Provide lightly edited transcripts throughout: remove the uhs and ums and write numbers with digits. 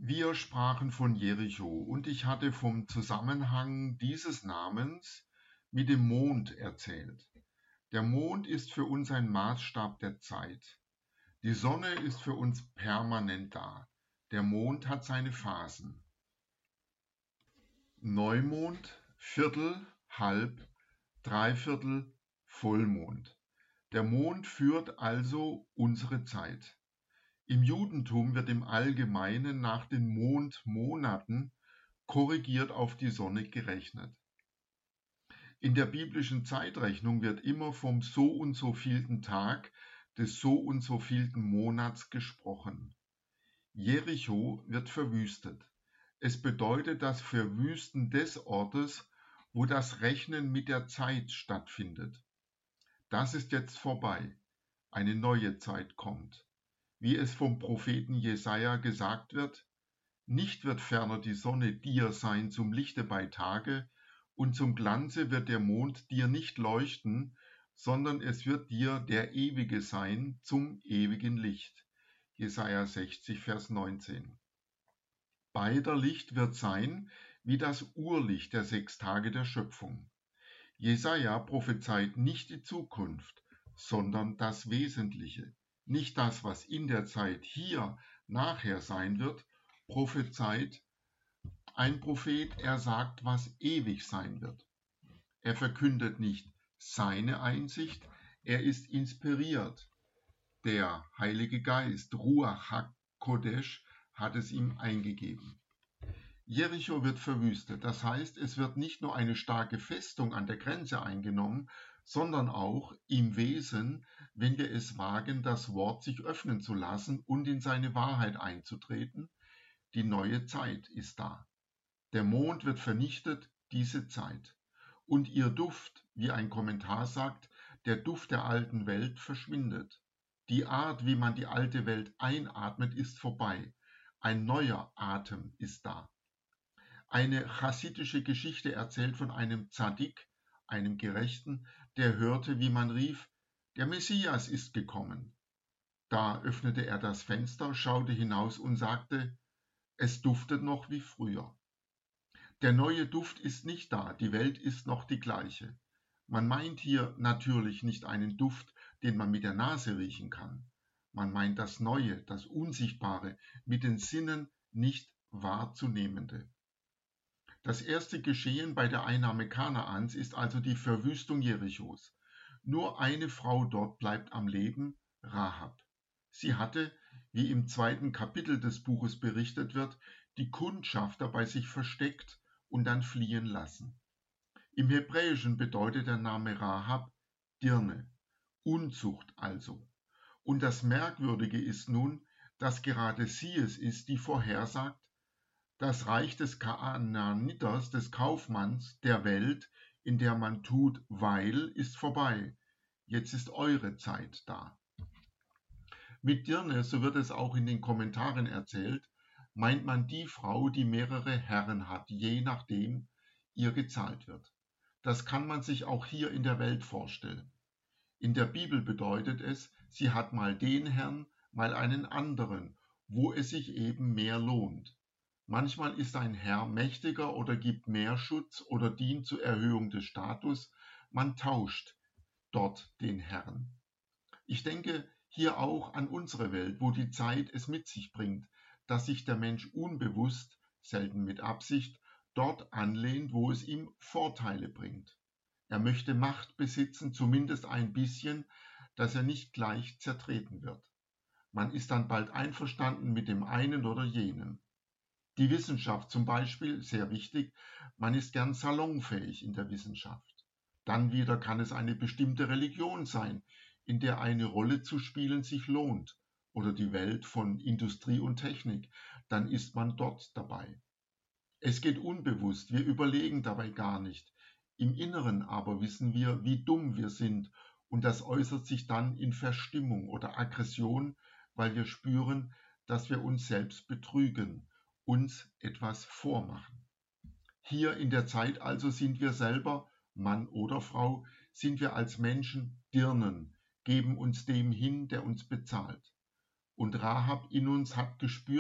Wir sprachen von Jericho und ich hatte vom Zusammenhang dieses Namens mit dem Mond erzählt. Der Mond ist für uns ein Maßstab der Zeit. Die Sonne ist für uns permanent da. Der Mond hat seine Phasen. Neumond, Viertel, Halb, Dreiviertel, Vollmond. Der Mond führt also unsere Zeit. Im Judentum wird im Allgemeinen nach den Mondmonaten korrigiert auf die Sonne gerechnet. In der biblischen Zeitrechnung wird immer vom so und so vielten Tag des so und so vielten Monats gesprochen. Jericho wird verwüstet. Es bedeutet das Verwüsten des Ortes, wo das Rechnen mit der Zeit stattfindet. Das ist jetzt vorbei. Eine neue Zeit kommt. Wie es vom Propheten Jesaja gesagt wird: Nicht wird ferner die Sonne dir sein zum Lichte bei Tage, und zum Glanze wird der Mond dir nicht leuchten, sondern es wird dir der Ewige sein zum ewigen Licht. Jesaja 60, Vers 19. Beider Licht wird sein wie das Urlicht der 6 Tage der Schöpfung. Jesaja prophezeit nicht die Zukunft, sondern das Wesentliche. Nicht das, was in der Zeit hier nachher sein wird, prophezeit ein Prophet, er sagt, was ewig sein wird. Er verkündet nicht seine Einsicht, er ist inspiriert. Der Heilige Geist, Ruach HaKodesh, hat es ihm eingegeben. Jericho wird verwüstet, das heißt, es wird nicht nur eine starke Festung an der Grenze eingenommen, sondern auch im Wesen, wenn wir es wagen, das Wort sich öffnen zu lassen und in seine Wahrheit einzutreten. Die neue Zeit ist da. Der Mond wird vernichtet, diese Zeit. Und ihr Duft, wie ein Kommentar sagt, der Duft der alten Welt verschwindet. Die Art, wie man die alte Welt einatmet, ist vorbei. Ein neuer Atem ist da. Eine chassidische Geschichte erzählt von einem Tzadik, einem Gerechten, der hörte, wie man rief: Der Messias ist gekommen. Da öffnete er das Fenster, schaute hinaus und sagte: Es duftet noch wie früher. Der neue Duft ist nicht da, die Welt ist noch die gleiche. Man meint hier natürlich nicht einen Duft, den man mit der Nase riechen kann. Man meint das Neue, das Unsichtbare, mit den Sinnen nicht wahrzunehmende. Das erste Geschehen bei der Einnahme Kanaans ist also die Verwüstung Jerichos. Nur eine Frau dort bleibt am Leben, Rahab. Sie hatte, wie im 2. Kapitel des Buches berichtet wird, die Kundschafter bei sich versteckt und dann fliehen lassen. Im Hebräischen bedeutet der Name Rahab Dirne, Unzucht also. Und das Merkwürdige ist nun, dass gerade sie es ist, die vorhersagt: Das Reich des Kanaaniters, des Kaufmanns, der Welt, in der man tut, weil, ist vorbei. Jetzt ist eure Zeit da. Mit Dirne, so wird es auch in den Kommentaren erzählt, meint man die Frau, die mehrere Herren hat, je nachdem ihr gezahlt wird. Das kann man sich auch hier in der Welt vorstellen. In der Bibel bedeutet es, sie hat mal den Herrn, mal einen anderen, wo es sich eben mehr lohnt. Manchmal ist ein Herr mächtiger oder gibt mehr Schutz oder dient zur Erhöhung des Status. Man tauscht dort den Herrn. Ich denke hier auch an unsere Welt, wo die Zeit es mit sich bringt, dass sich der Mensch unbewusst, selten mit Absicht, dort anlehnt, wo es ihm Vorteile bringt. Er möchte Macht besitzen, zumindest ein bisschen, dass er nicht gleich zertreten wird. Man ist dann bald einverstanden mit dem einen oder jenen. Die Wissenschaft zum Beispiel, sehr wichtig, man ist gern salonfähig in der Wissenschaft. Dann wieder kann es eine bestimmte Religion sein, in der eine Rolle zu spielen sich lohnt, oder die Welt von Industrie und Technik, dann ist man dort dabei. Es geht unbewusst, wir überlegen dabei gar nicht. Im Inneren aber wissen wir, wie dumm wir sind, und das äußert sich dann in Verstimmung oder Aggression, weil wir spüren, dass wir uns selbst betrügen, uns etwas vormachen. Hier in der Zeit also sind wir selber, Mann oder Frau, sind wir als Menschen Dirnen, geben uns dem hin, der uns bezahlt. Und Rahab in uns hat gespürt,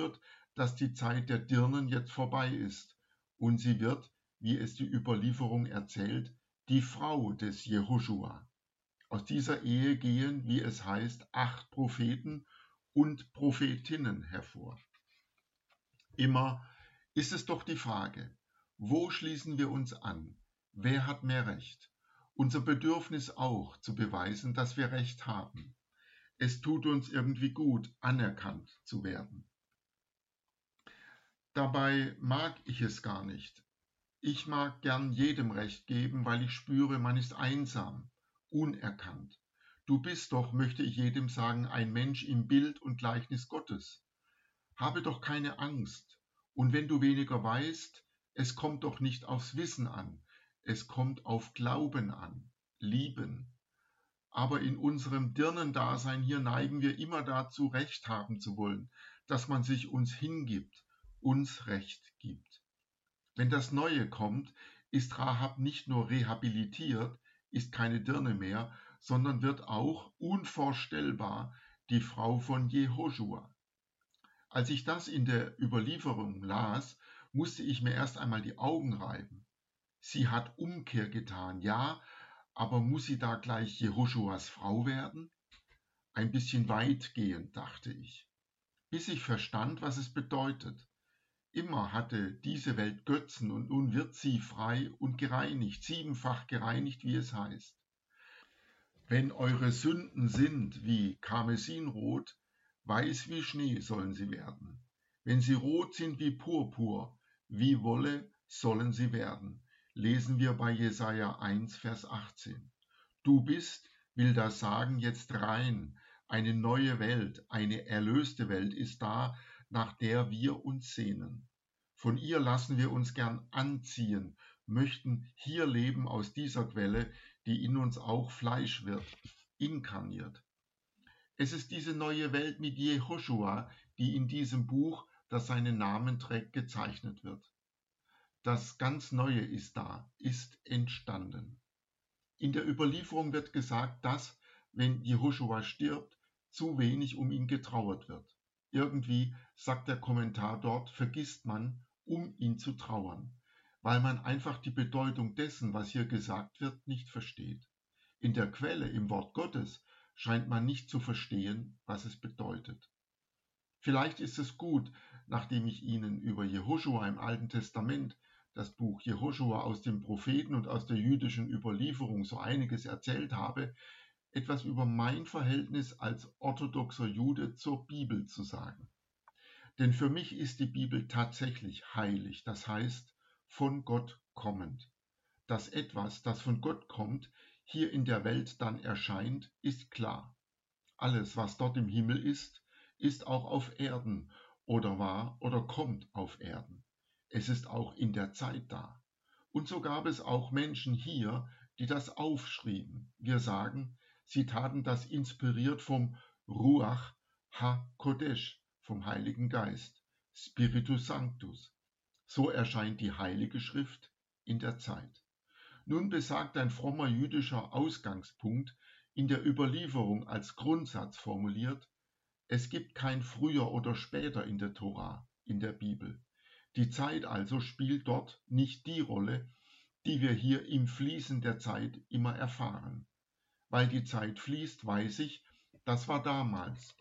dass die Zeit der Dirnen jetzt vorbei ist und sie wird, wie es die Überlieferung erzählt, die Frau des Jehoschua. Aus dieser Ehe gehen, wie es heißt, 8 Propheten und Prophetinnen hervor. Immer ist es doch die Frage, wo schließen wir uns an? Wer hat mehr Recht? Unser Bedürfnis auch, zu beweisen, dass wir Recht haben. Es tut uns irgendwie gut, anerkannt zu werden. Dabei mag ich es gar nicht. Ich mag gern jedem Recht geben, weil ich spüre, man ist einsam, unerkannt. Du bist doch, möchte ich jedem sagen, ein Mensch im Bild und Gleichnis Gottes. Habe doch keine Angst. Und wenn du weniger weißt, es kommt doch nicht aufs Wissen an. Es kommt auf Glauben an, Lieben. Aber in unserem Dirnendasein hier neigen wir immer dazu, Recht haben zu wollen, dass man sich uns hingibt, uns Recht gibt. Wenn das Neue kommt, ist Rahab nicht nur rehabilitiert, ist keine Dirne mehr, sondern wird auch unvorstellbar die Frau von Jehoschua. Als ich das in der Überlieferung las, musste ich mir erst einmal die Augen reiben. Sie hat Umkehr getan, ja, aber muss sie da gleich Jehoschuas Frau werden? Ein bisschen weitgehend, dachte ich, bis ich verstand, was es bedeutet. Immer hatte diese Welt Götzen und nun wird sie frei und gereinigt, 7-fach gereinigt, wie es heißt. Wenn eure Sünden sind wie Karmesinrot, weiß wie Schnee sollen sie werden. Wenn sie rot sind wie Purpur, wie Wolle sollen sie werden. Lesen wir bei Jesaja 1, Vers 18. Du bist, will das sagen, jetzt rein. Eine neue Welt, eine erlöste Welt ist da, nach der wir uns sehnen. Von ihr lassen wir uns gern anziehen, möchten hier leben aus dieser Quelle, die in uns auch Fleisch wird, inkarniert. Es ist diese neue Welt mit Jehoschua, die in diesem Buch, das seinen Namen trägt, gezeichnet wird. Das ganz Neue ist da, ist entstanden. In der Überlieferung wird gesagt, dass, wenn Jehoschua stirbt, zu wenig um ihn getrauert wird. Irgendwie, sagt der Kommentar dort, vergisst man, um ihn zu trauern, weil man einfach die Bedeutung dessen, was hier gesagt wird, nicht versteht. In der Quelle, im Wort Gottes, scheint man nicht zu verstehen, was es bedeutet. Vielleicht ist es gut, nachdem ich Ihnen über Jehoschua im Alten Testament, das Buch Jehoschua aus den Propheten und aus der jüdischen Überlieferung so einiges erzählt habe, etwas über mein Verhältnis als orthodoxer Jude zur Bibel zu sagen. Denn für mich ist die Bibel tatsächlich heilig, das heißt von Gott kommend. Dass etwas, das von Gott kommt, hier in der Welt dann erscheint, ist klar. Alles, was dort im Himmel ist, ist auch auf Erden oder war oder kommt auf Erden. Es ist auch in der Zeit da. Und so gab es auch Menschen hier, die das aufschrieben. Wir sagen, sie taten das inspiriert vom Ruach HaKodesh, vom Heiligen Geist, Spiritus Sanctus. So erscheint die Heilige Schrift in der Zeit. Nun besagt ein frommer jüdischer Ausgangspunkt in der Überlieferung als Grundsatz formuliert, es gibt kein früher oder später in der Tora, in der Bibel. Die Zeit also spielt dort nicht die Rolle, die wir hier im Fließen der Zeit immer erfahren. Weil die Zeit fließt, weiß ich, das war damals.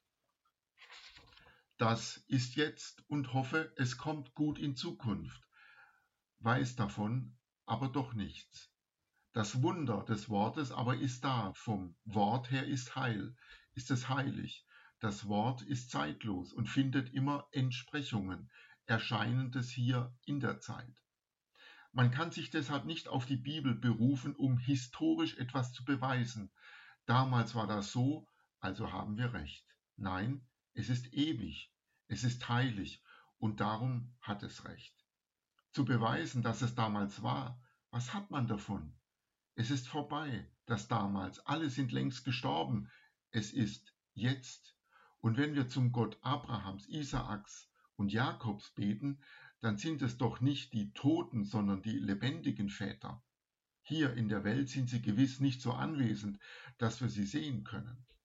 Das ist jetzt und hoffe, es kommt gut in Zukunft. Weiß davon aber doch nichts. Das Wunder des Wortes aber ist da, vom Wort her ist Heil, ist es heilig. Das Wort ist zeitlos und findet immer Entsprechungen, Erscheinendes hier in der Zeit. Man kann sich deshalb nicht auf die Bibel berufen, um historisch etwas zu beweisen. Damals war das so, also haben wir recht. Nein, es ist ewig, es ist heilig und darum hat es recht. Zu beweisen, dass es damals war, was hat man davon? Es ist vorbei, das damals, alle sind längst gestorben, es ist jetzt. Und wenn wir zum Gott Abrahams, Isaaks und Jakobs beten, dann sind es doch nicht die toten, sondern die lebendigen Väter. Hier in der Welt sind sie gewiss nicht so anwesend, dass wir sie sehen können.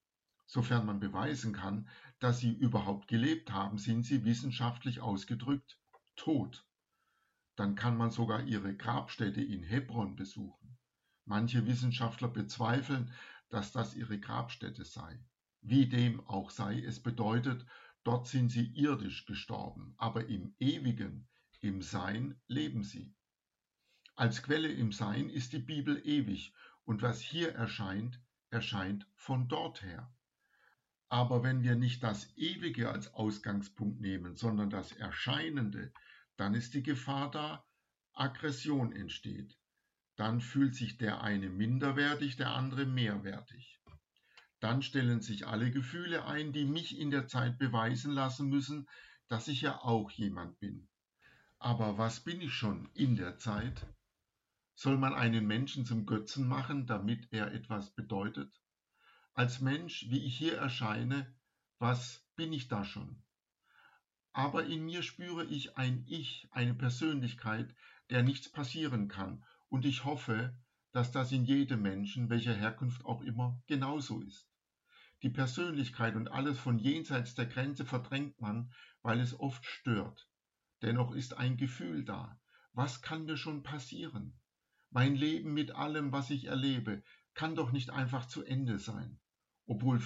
Sofern man beweisen kann, dass sie überhaupt gelebt haben, sind sie wissenschaftlich ausgedrückt tot. Dann kann man sogar ihre Grabstätte in Hebron besuchen. Manche Wissenschaftler bezweifeln, dass das ihre Grabstätte sei. Wie dem auch sei, es bedeutet, dort sind sie irdisch gestorben, aber im Ewigen, im Sein leben sie. Als Quelle im Sein ist die Bibel ewig und was hier erscheint, erscheint von dort her. Aber wenn wir nicht das Ewige als Ausgangspunkt nehmen, sondern das Erscheinende, dann ist die Gefahr da, Aggression entsteht. Dann fühlt sich der eine minderwertig, der andere mehrwertig. Dann stellen sich alle Gefühle ein, die mich in der Zeit beweisen lassen müssen, dass ich ja auch jemand bin. Aber was bin ich schon in der Zeit? Soll man einen Menschen zum Götzen machen, damit er etwas bedeutet? Als Mensch, wie ich hier erscheine, was bin ich da schon? Aber in mir spüre ich ein Ich, eine Persönlichkeit, der nichts passieren kann. Und ich hoffe, dass das in jedem Menschen, welcher Herkunft auch immer, genauso ist. Die Persönlichkeit und alles von jenseits der Grenze verdrängt man, weil es oft stört. Dennoch ist ein Gefühl da. Was kann mir schon passieren? Mein Leben mit allem, was ich erlebe, kann doch nicht einfach zu Ende sein. Obwohl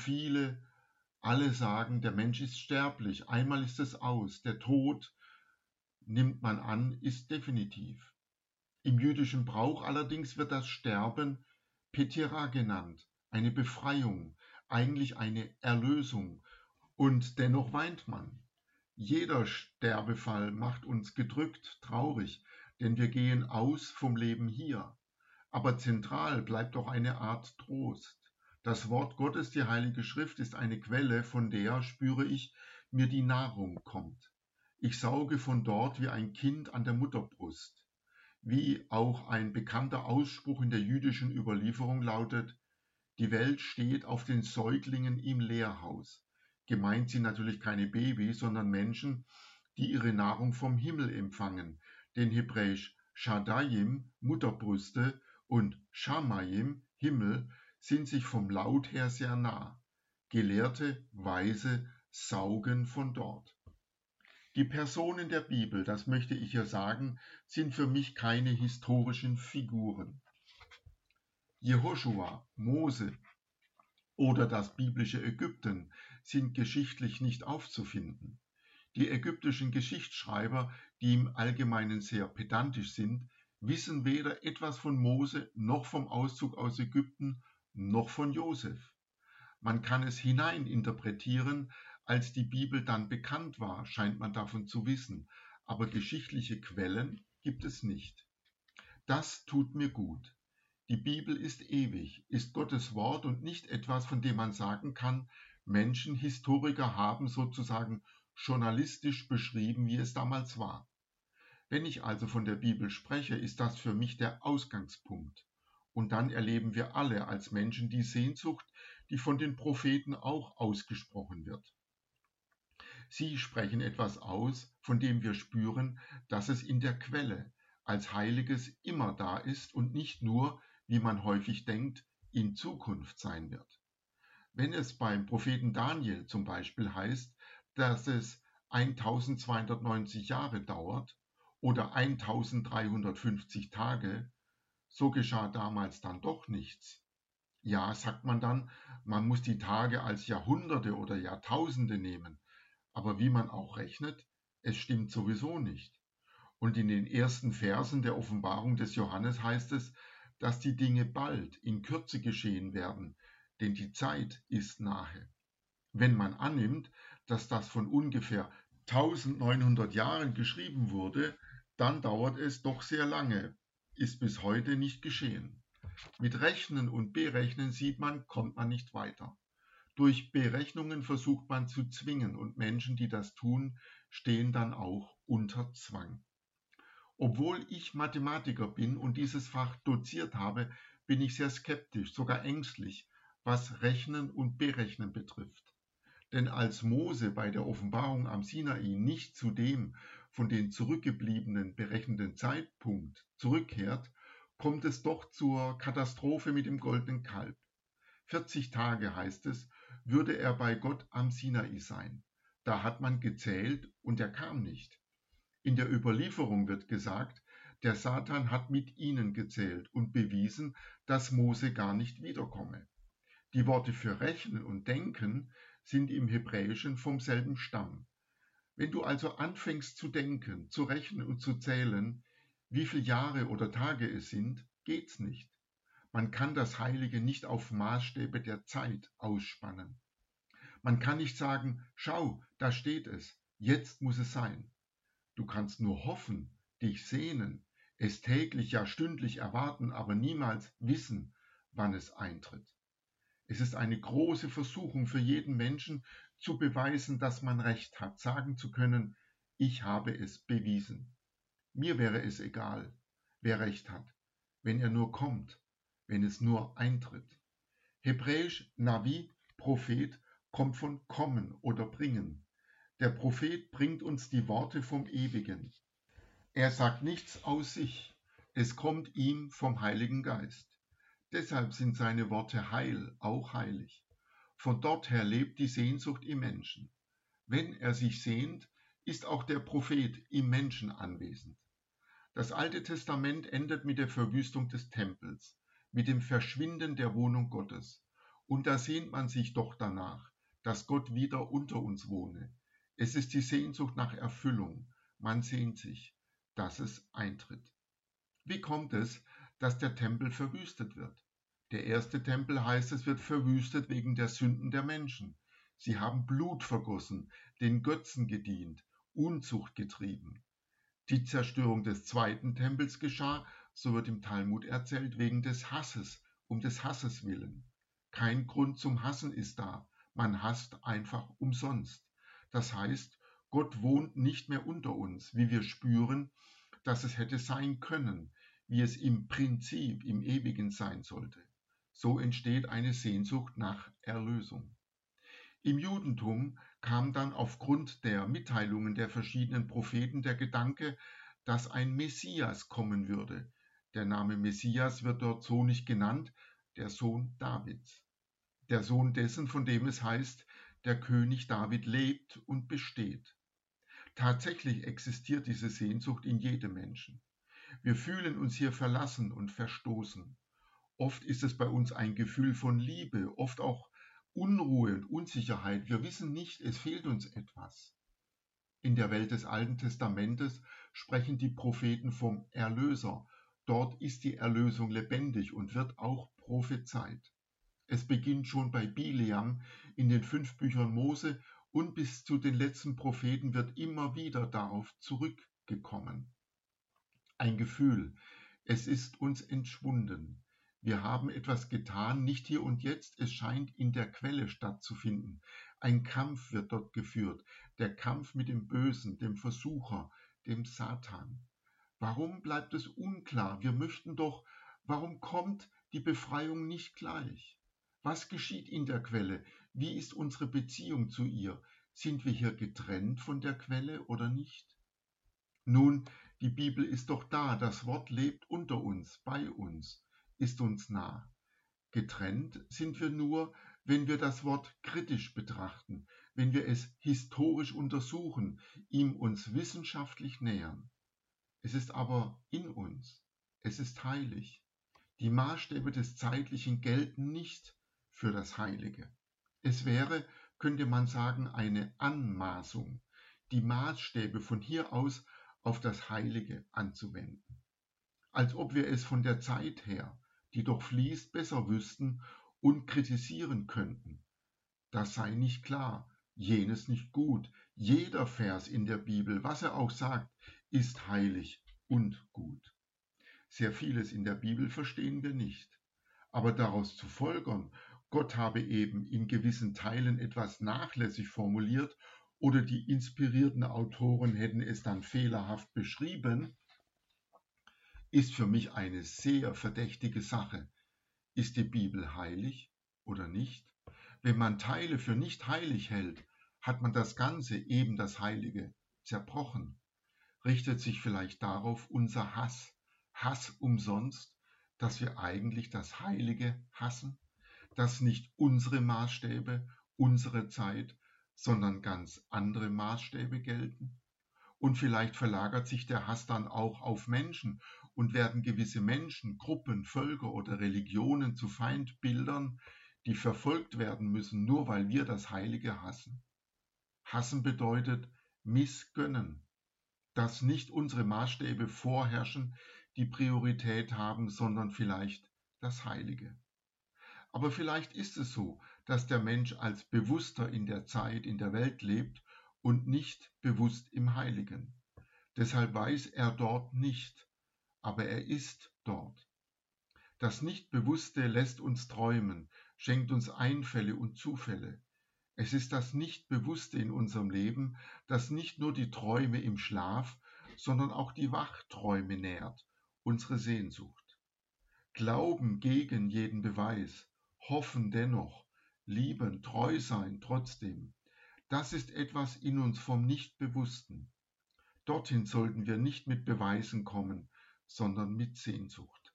alle sagen, der Mensch ist sterblich, einmal ist es aus, der Tod, nimmt man an, ist definitiv. Im jüdischen Brauch allerdings wird das Sterben Petira genannt, eine Befreiung, eigentlich eine Erlösung, und dennoch weint man. Jeder Sterbefall macht uns gedrückt, traurig, denn wir gehen aus vom Leben hier. Aber zentral bleibt doch eine Art Trost. Das Wort Gottes, die Heilige Schrift, ist eine Quelle, von der, spüre ich, mir die Nahrung kommt. Ich sauge von dort wie ein Kind an der Mutterbrust. Wie auch ein bekannter Ausspruch in der jüdischen Überlieferung lautet: Die Welt steht auf den Säuglingen im Lehrhaus. Gemeint sind natürlich keine Babys, sondern Menschen, die ihre Nahrung vom Himmel empfangen, denn hebräisch Shadayim, Mutterbrüste, und Schamayim, Himmel, sind sich vom Laut her sehr nah. Gelehrte, Weise saugen von dort. Die Personen der Bibel, das möchte ich hier sagen, sind für mich keine historischen Figuren. Jehoschua, Mose oder das biblische Ägypten sind geschichtlich nicht aufzufinden. Die ägyptischen Geschichtsschreiber, die im Allgemeinen sehr pedantisch sind, wissen weder etwas von Mose noch vom Auszug aus Ägypten noch von Josef. Man kann es hineininterpretieren, als die Bibel dann bekannt war, scheint man davon zu wissen, aber geschichtliche Quellen gibt es nicht. Das tut mir gut. Die Bibel ist ewig, ist Gottes Wort und nicht etwas, von dem man sagen kann, Menschen, Historiker haben sozusagen journalistisch beschrieben, wie es damals war. Wenn ich also von der Bibel spreche, ist das für mich der Ausgangspunkt. Und dann erleben wir alle als Menschen die Sehnsucht, die von den Propheten auch ausgesprochen wird. Sie sprechen etwas aus, von dem wir spüren, dass es in der Quelle als Heiliges immer da ist und nicht nur, wie man häufig denkt, in Zukunft sein wird. Wenn es beim Propheten Daniel zum Beispiel heißt, dass es 1290 Jahre dauert oder 1350 Tage, so geschah damals dann doch nichts. Ja, sagt man dann, man muss die Tage als Jahrhunderte oder Jahrtausende nehmen, aber wie man auch rechnet, es stimmt sowieso nicht. Und in den ersten Versen der Offenbarung des Johannes heißt es, dass die Dinge bald in Kürze geschehen werden, denn die Zeit ist nahe. Wenn man annimmt, dass das von ungefähr 1900 Jahren geschrieben wurde, dann dauert es doch sehr lange, ist bis heute nicht geschehen. Mit Rechnen und Berechnen sieht man, kommt man nicht weiter. Durch Berechnungen versucht man zu zwingen und Menschen, die das tun, stehen dann auch unter Zwang. Obwohl ich Mathematiker bin und dieses Fach doziert habe, bin ich sehr skeptisch, sogar ängstlich, was Rechnen und Berechnen betrifft. Denn als Mose bei der Offenbarung am Sinai nicht zu dem von den zurückgebliebenen berechneten Zeitpunkt zurückkehrt, kommt es doch zur Katastrophe mit dem goldenen Kalb. 40 Tage, heißt es, würde er bei Gott am Sinai sein. Da hat man gezählt und er kam nicht. In der Überlieferung wird gesagt, der Satan hat mit ihnen gezählt und bewiesen, dass Mose gar nicht wiederkomme. Die Worte für rechnen und denken sind im Hebräischen vom selben Stamm. Wenn du also anfängst zu denken, zu rechnen und zu zählen, wie viele Jahre oder Tage es sind, geht's nicht. Man kann das Heilige nicht auf Maßstäbe der Zeit ausspannen. Man kann nicht sagen, schau, da steht es, jetzt muss es sein. Du kannst nur hoffen, dich sehnen, es täglich, ja stündlich erwarten, aber niemals wissen, wann es eintritt. Es ist eine große Versuchung für jeden Menschen, zu beweisen, dass man Recht hat, sagen zu können, ich habe es bewiesen. Mir wäre es egal, wer Recht hat, wenn er nur kommt, wenn es nur eintritt. Hebräisch Navi, Prophet, kommt von kommen oder bringen. Der Prophet bringt uns die Worte vom Ewigen. Er sagt nichts aus sich, es kommt ihm vom Heiligen Geist. Deshalb sind seine Worte heil, auch heilig. Von dort her lebt die Sehnsucht im Menschen. Wenn er sich sehnt, ist auch der Prophet im Menschen anwesend. Das Alte Testament endet mit der Verwüstung des Tempels, mit dem Verschwinden der Wohnung Gottes. Und da sehnt man sich doch danach, dass Gott wieder unter uns wohne. Es ist die Sehnsucht nach Erfüllung. Man sehnt sich, dass es eintritt. Wie kommt es, dass der Tempel verwüstet wird? Der erste Tempel, heißt es, wird verwüstet wegen der Sünden der Menschen. Sie haben Blut vergossen, den Götzen gedient, Unzucht getrieben. Die Zerstörung des zweiten Tempels geschah, so wird im Talmud erzählt, wegen des Hasses, um des Hasses willen. Kein Grund zum Hassen ist da, man hasst einfach umsonst. Das heißt, Gott wohnt nicht mehr unter uns, wie wir spüren, dass es hätte sein können, wie es im Prinzip, im Ewigen sein sollte. So entsteht eine Sehnsucht nach Erlösung. Im Judentum kam dann aufgrund der Mitteilungen der verschiedenen Propheten der Gedanke, dass ein Messias kommen würde. Der Name Messias wird dort so nicht genannt, der Sohn Davids. Der Sohn dessen, von dem es heißt, der König David lebt und besteht. Tatsächlich existiert diese Sehnsucht in jedem Menschen. Wir fühlen uns hier verlassen und verstoßen. Oft ist es bei uns ein Gefühl von Liebe, oft auch Unruhe und Unsicherheit. Wir wissen nicht, es fehlt uns etwas. In der Welt des Alten Testamentes sprechen die Propheten vom Erlöser. Dort ist die Erlösung lebendig und wird auch prophezeit. Es beginnt schon bei Bileam in den 5 Büchern Mose und bis zu den letzten Propheten wird immer wieder darauf zurückgekommen. Ein Gefühl, es ist uns entschwunden. Wir haben etwas getan, nicht hier und jetzt, es scheint in der Quelle stattzufinden. Ein Kampf wird dort geführt, der Kampf mit dem Bösen, dem Versucher, dem Satan. Warum bleibt es unklar? Wir möchten doch, warum kommt die Befreiung nicht gleich? Was geschieht in der Quelle? Wie ist unsere Beziehung zu ihr? Sind wir hier getrennt von der Quelle oder nicht? Nun, die Bibel ist doch da, das Wort lebt unter uns, bei uns, ist uns nah. Getrennt sind wir nur, wenn wir das Wort kritisch betrachten, wenn wir es historisch untersuchen, ihm uns wissenschaftlich nähern. Es ist aber in uns, es ist heilig. Die Maßstäbe des Zeitlichen gelten nicht für das Heilige. Es wäre, könnte man sagen, eine Anmaßung, die Maßstäbe von hier aus auf das Heilige anzuwenden. Als ob wir es von der Zeit her, die doch fließt, besser wüssten und kritisieren könnten. Das sei nicht klar, jenes nicht gut. Jeder Vers in der Bibel, was er auch sagt, ist heilig und gut. Sehr vieles in der Bibel verstehen wir nicht. Aber daraus zu folgern, Gott habe eben in gewissen Teilen etwas nachlässig formuliert oder die inspirierten Autoren hätten es dann fehlerhaft beschrieben, ist für mich eine sehr verdächtige Sache. Ist die Bibel heilig oder nicht? Wenn man Teile für nicht heilig hält, hat man das Ganze, eben das Heilige, zerbrochen. Richtet sich vielleicht darauf unser Hass, Hass umsonst, dass wir eigentlich das Heilige hassen, dass nicht unsere Maßstäbe, unsere Zeit, sondern ganz andere Maßstäbe gelten? Und vielleicht verlagert sich der Hass dann auch auf Menschen und werden gewisse Menschen, Gruppen, Völker oder Religionen zu Feindbildern, die verfolgt werden müssen, nur weil wir das Heilige hassen. Hassen bedeutet missgönnen, dass nicht unsere Maßstäbe vorherrschen, die Priorität haben, sondern vielleicht das Heilige. Aber vielleicht ist es so, dass der Mensch als Bewusster in der Zeit, in der Welt lebt und nicht bewusst im Heiligen. Deshalb weiß er dort nicht, aber er ist dort. Das Nichtbewusste lässt uns träumen, schenkt uns Einfälle und Zufälle. Es ist das Nichtbewusste in unserem Leben, das nicht nur die Träume im Schlaf, sondern auch die Wachträume nährt, unsere Sehnsucht. Glauben gegen jeden Beweis, hoffen dennoch, lieben, treu sein trotzdem. Das ist etwas in uns vom Nichtbewussten. Dorthin sollten wir nicht mit Beweisen kommen, sondern mit Sehnsucht.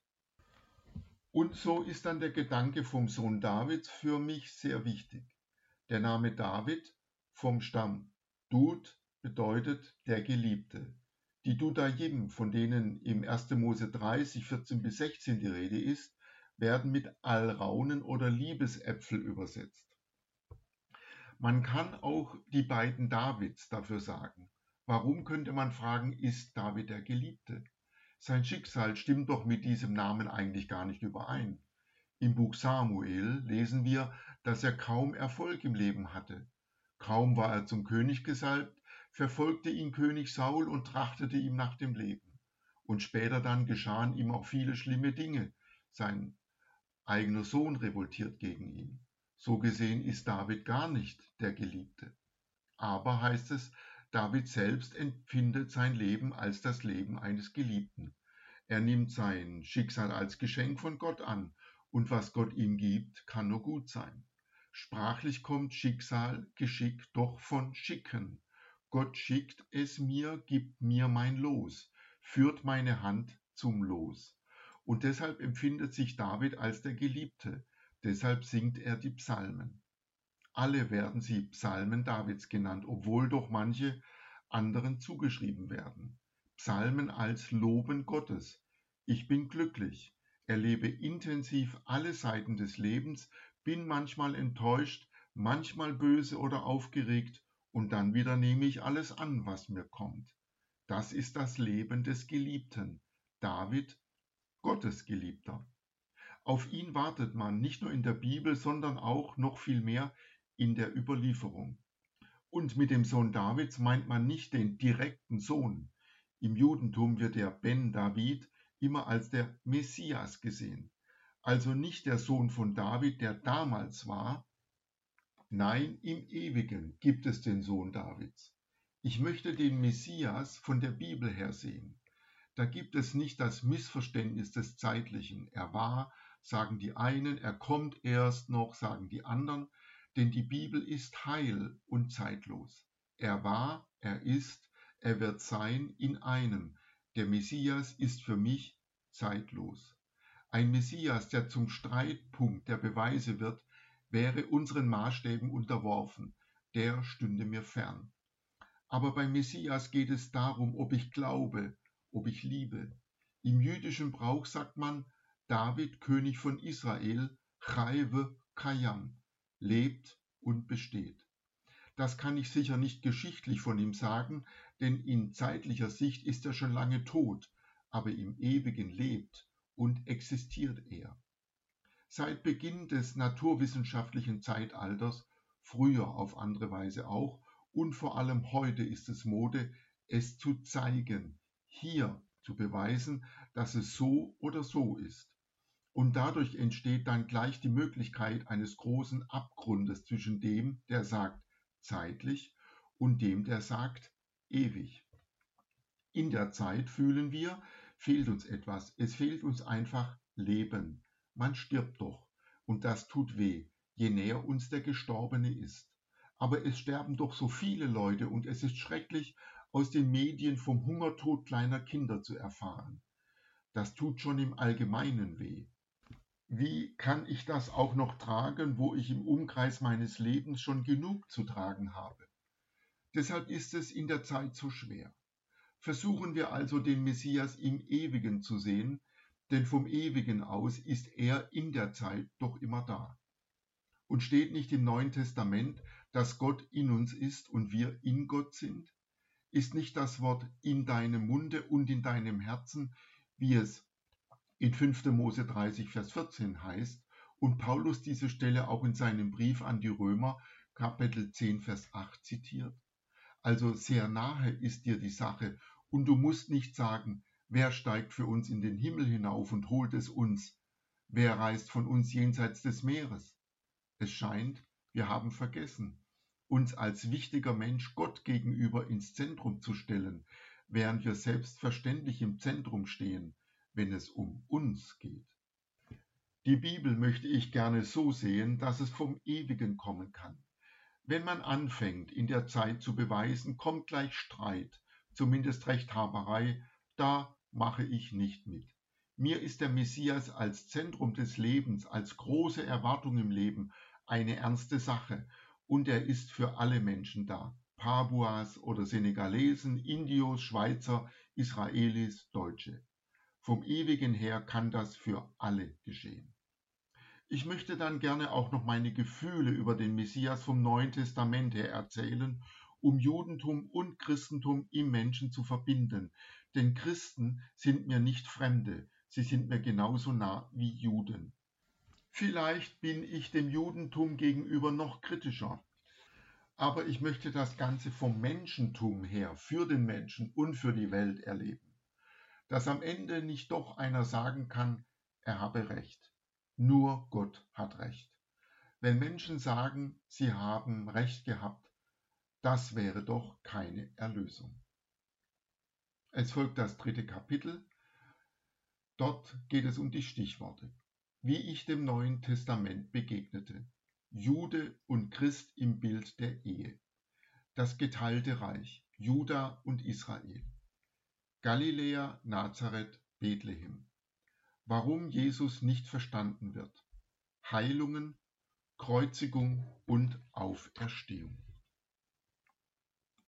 Und so ist dann der Gedanke vom Sohn Davids für mich sehr wichtig. Der Name David vom Stamm Dud bedeutet der Geliebte. Die Dudajim, von denen im 1. Mose 30, 14 bis 16 die Rede ist, werden mit Alraunen oder Liebesäpfel übersetzt. Man kann auch die beiden Davids dafür sagen. Warum, könnte man fragen, ist David der Geliebte? Sein Schicksal stimmt doch mit diesem Namen eigentlich gar nicht überein. Im Buch Samuel lesen wir, dass er kaum Erfolg im Leben hatte. Kaum war er zum König gesalbt, verfolgte ihn König Saul und trachtete ihm nach dem Leben. Und später dann geschahen ihm auch viele schlimme Dinge. Sein eigener Sohn revoltiert gegen ihn. So gesehen ist David gar nicht der Geliebte. Aber, heißt es, David selbst empfindet sein Leben als das Leben eines Geliebten. Er nimmt sein Schicksal als Geschenk von Gott an, und was Gott ihm gibt, kann nur gut sein. Sprachlich kommt Schicksal, Geschick doch von Schicken. Gott schickt es mir, gibt mir mein Los, führt meine Hand zum Los. Und deshalb empfindet sich David als der Geliebte, deshalb singt er die Psalmen. Alle werden sie Psalmen Davids genannt, obwohl doch manche anderen zugeschrieben werden. Psalmen als Loben Gottes. Ich bin glücklich, erlebe intensiv alle Seiten des Lebens, bin manchmal enttäuscht, manchmal böse oder aufgeregt und dann wieder nehme ich alles an, was mir kommt. Das ist das Leben des Geliebten. David, Gottes Geliebter. Auf ihn wartet man nicht nur in der Bibel, sondern auch noch viel mehr in der Überlieferung. Und mit dem Sohn Davids meint man nicht den direkten Sohn. Im Judentum wird der Ben David immer als der Messias gesehen. Also nicht der Sohn von David, der damals war. Nein, im Ewigen gibt es den Sohn Davids. Ich möchte den Messias von der Bibel her sehen. Da gibt es nicht das Missverständnis des Zeitlichen. Er war, sagen die einen, er kommt erst noch, sagen die anderen, denn die Bibel ist heil und zeitlos. Er war, er ist, er wird sein in einem. Der Messias ist für mich zeitlos. Ein Messias, der zum Streitpunkt der Beweise wird, wäre unseren Maßstäben unterworfen. Der stünde mir fern. Aber beim Messias geht es darum, ob ich glaube, ob ich liebe. Im jüdischen Brauch sagt man, David, König von Israel, Chaive Kayam, lebt und besteht. Das kann ich sicher nicht geschichtlich von ihm sagen, denn in zeitlicher Sicht ist er schon lange tot, aber im Ewigen lebt und existiert er. Seit Beginn des naturwissenschaftlichen Zeitalters, früher auf andere Weise auch, und vor allem heute ist es Mode, es zu zeigen, hier zu beweisen, dass es so oder so ist. Und dadurch entsteht dann gleich die Möglichkeit eines großen Abgrundes zwischen dem, der sagt zeitlich, und dem, der sagt ewig. In der Zeit fühlen wir, fehlt uns etwas. Es fehlt uns einfach Leben. Man stirbt doch. Und das tut weh, je näher uns der Gestorbene ist. Aber es sterben doch so viele Leute und es ist schrecklich, aus den Medien vom Hungertod kleiner Kinder zu erfahren. Das tut schon im Allgemeinen weh. Wie kann ich das auch noch tragen, wo ich im Umkreis meines Lebens schon genug zu tragen habe? Deshalb ist es in der Zeit so schwer. Versuchen wir also den Messias im Ewigen zu sehen, denn vom Ewigen aus ist er in der Zeit doch immer da. Und steht nicht im Neuen Testament, dass Gott in uns ist und wir in Gott sind? Ist nicht das Wort in deinem Munde und in deinem Herzen, wie es in 5. Mose 30, Vers 14 heißt, und Paulus diese Stelle auch in seinem Brief an die Römer, Kapitel 10, Vers 8 zitiert? Also sehr nahe ist dir die Sache und du musst nicht sagen, wer steigt für uns in den Himmel hinauf und holt es uns? Wer reist von uns jenseits des Meeres? Es scheint, wir haben vergessen, uns als wichtiger Mensch Gott gegenüber ins Zentrum zu stellen, während wir selbstverständlich im Zentrum stehen, wenn es um uns geht. Die Bibel möchte ich gerne so sehen, dass es vom Ewigen kommen kann. Wenn man anfängt, in der Zeit zu beweisen, kommt gleich Streit, zumindest Rechthaberei, da mache ich nicht mit. Mir ist der Messias als Zentrum des Lebens, als große Erwartung im Leben eine ernste Sache und er ist für alle Menschen da. Papuas oder Senegalesen, Indios, Schweizer, Israelis, Deutsche. Vom Ewigen her kann das für alle geschehen. Ich möchte dann gerne auch noch meine Gefühle über den Messias vom Neuen Testament her erzählen, um Judentum und Christentum im Menschen zu verbinden. Denn Christen sind mir nicht Fremde, sie sind mir genauso nah wie Juden. Vielleicht bin ich dem Judentum gegenüber noch kritischer, aber ich möchte das Ganze vom Menschentum her, für den Menschen und für die Welt erleben. Dass am Ende nicht doch einer sagen kann, er habe recht. Nur Gott hat recht. Wenn Menschen sagen, sie haben Recht gehabt, das wäre doch keine Erlösung. Es folgt das 3. Kapitel. Dort geht es um die Stichworte. Wie ich dem Neuen Testament begegnete. Jude und Christ im Bild der Ehe. Das geteilte Reich. Juda und Israel. Galiläa, Nazareth, Bethlehem. Warum Jesus nicht verstanden wird. Heilungen, Kreuzigung und Auferstehung.